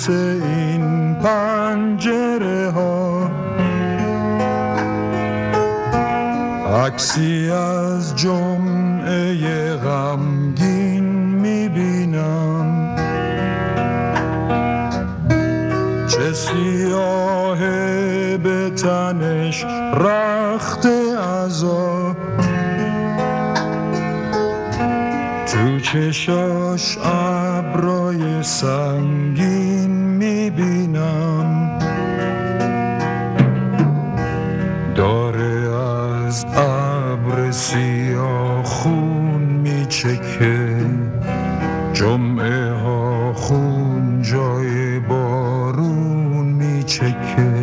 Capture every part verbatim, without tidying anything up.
مثل این پنجره ها، عکسی از جمعه غمگین میبینم، چه سیاهه به تنش رخت عذاب، تو چشاش ابرای سنگین میبینم، داره از ابر سیاه خون میچکه، جمعه ها خون جای بارون میچکه.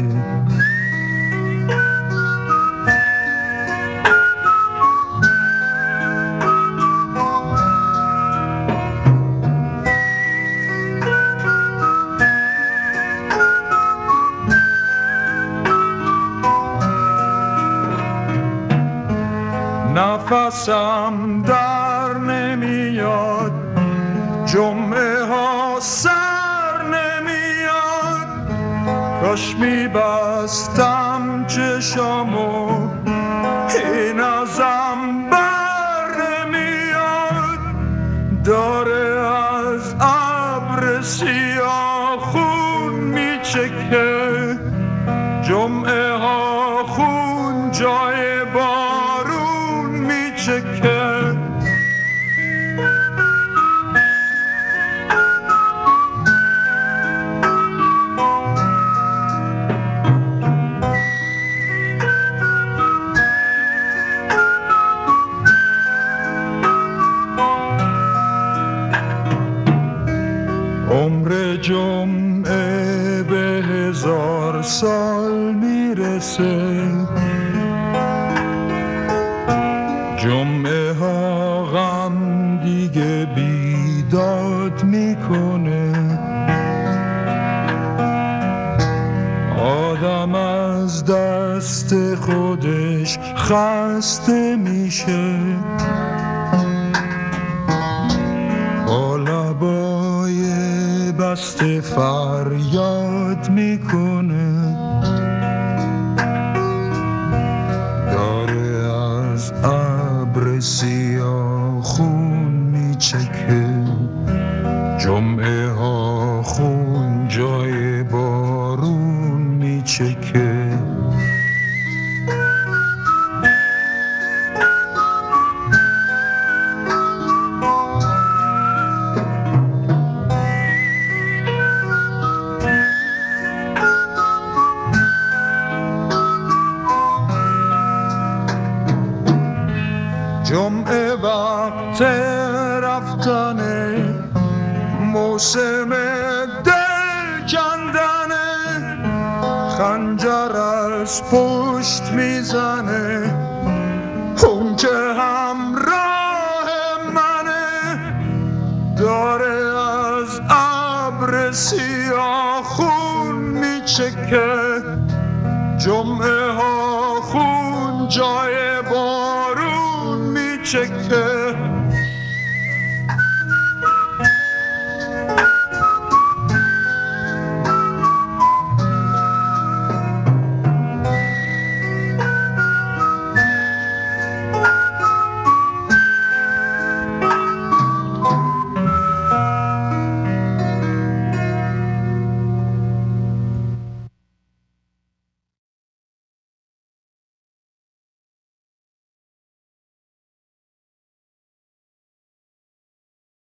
نفسم در نمیاد، جمعه ها سر نمیاد، کاش میبستم چشامو این ازم بر نمیاد، داره از ابر سیاه خون میچکه، جمعه ها خون جای بارون میچکه. عمر جمعه به هزار سال میرسه، جمعه ها غم دیگه بیداد میکنه، آدم از دست خودش خسته میشه، با لبای بسته فریاد میکنه، داره از ابر سیاه خون میچکه، جمعه ها خون جای بارون میچکه. جمعه وقت رفتنه، موسم دل کندنه، خنجر از پشت میزنه، اون که همراه منه، داره از ابر سیاه خون میچکه، جمعه ها خون جای بارون میچکه.